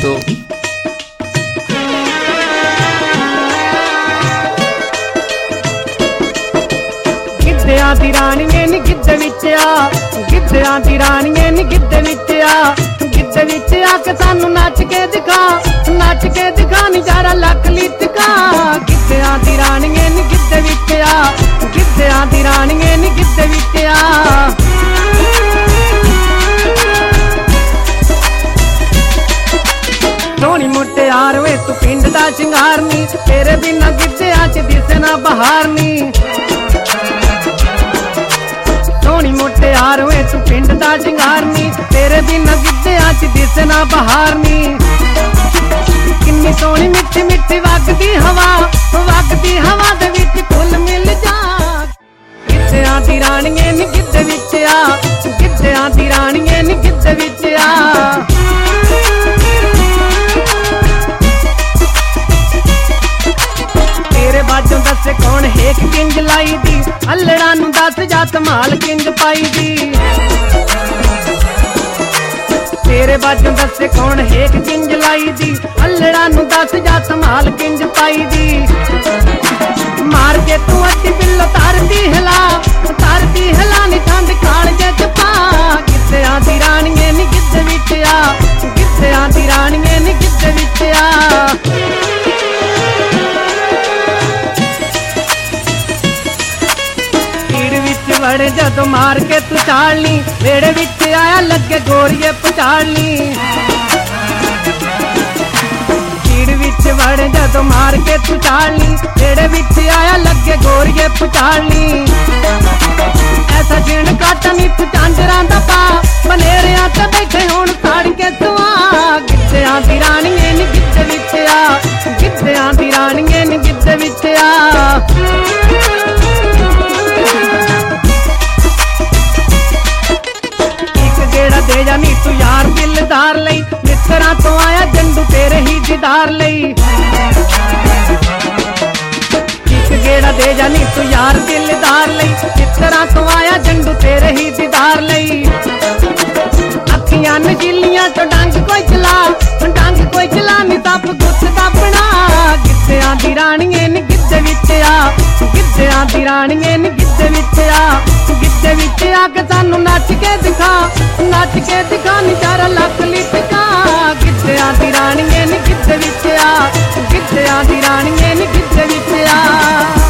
दोस्तों। गिद्धियां दी राणिये नी गिद्ध विच आ, गिद्धियां दी राणिये नी गिद्ध विच आ, गिद्ध विच आके सानू नच के दिखा, नच के दिखा नजारा लख लिटका। गिद्धियां दी राणिये नी गिद्ध विच आ, गिद्धियां दी राणिये नी गिद्ध विच आ। सोहनी मुटियार वे तू पिंड दा शिंगार नी, तेरे बिना गिद्धियां च दिसे ना बहार नी। सोहनी मुटियार वे तू पिंड दा शिंगार नी, तेरे बिना गिद्धियां च दिसे ना बहार नी। किन्नी सोहनी मिठी मिठी वगदी हवा, वगदी हवा दे विच फुल मिल जा। गिद्धियां दी राणिये नी गिद्ध विच आ, गिद्धियां दी राणिये नी गिद्ध विच आ। तेरे बाजों दस कौन हेक किंज लाई दी, अल्लड़ा नू दस जा धमाल किंज पाई दी। तेरे बाजों दस कौन हेक किंज लाई दी, अल्लड़ा नू दस जा धमाल किंज पाई दी। मार के तू अड्डी बिल्लो तारदी हिला, तारदी हिला नी ठंड कालजे च पा। गिद्धियां दी राणिये नी गिद्ध विच आ, गिद्धियां दी राणिये नी गिद्ध विच आ। बड़े जदों मार के तू चालनी, वेड़े विच आया लगे गोरिये पचालनी। भीड़ विच बड़े जदों मार के तू चालनी, वेड़े विच आया लगे गोरिये पचालनी। ऐसा जिन काटा नी तू झांजरां दा पा, बनेरियां ते बैठे हुण साड़ के तू आ। गिद्धियां दी राणिये नी गिद्ध विच आ, गिद्धियां दी राणिये नी गिद्ध विच आ। दे जा नी तू यार दिलदार लई, मित्तरां तो आया जंडू तेरे ही दीदार लई। एक गेड़ा दे जा नी तू यार दिलदार लई, मित्तरां तो आया जंडू तेरे ही दीदार लई। अखियां नजीलियां तो डंग कोई चला, डंग कोई चला नी तप गुत्त दबना। गिद्धियां दी राणिये नी गिद्ध विच आ, गिद्धियां दी राणिये नी गिद्ध विच आ। गिद्ध विच आके सानू नच के दिखा, नच के दिखा नजारा लख लिटका। गिद्धियां दी राणिये नी गिद्ध विच आ, गिद्धियां दी राणिये नी गिद्ध विच आ।